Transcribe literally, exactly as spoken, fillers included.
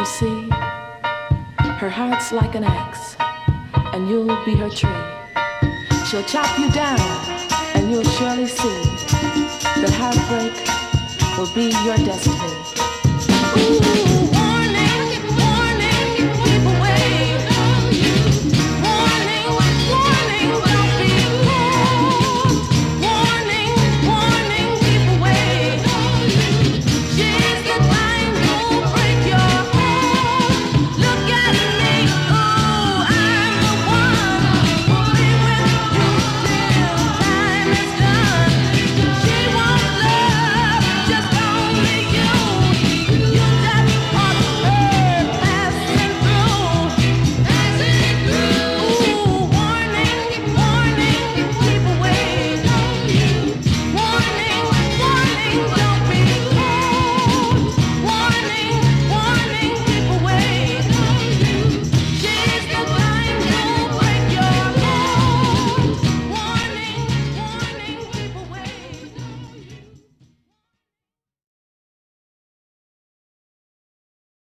see, her heart's like an axe, and you'll be her tree. She'll chop you down, and you'll surely see that heartbreak will be your destiny. Ooh.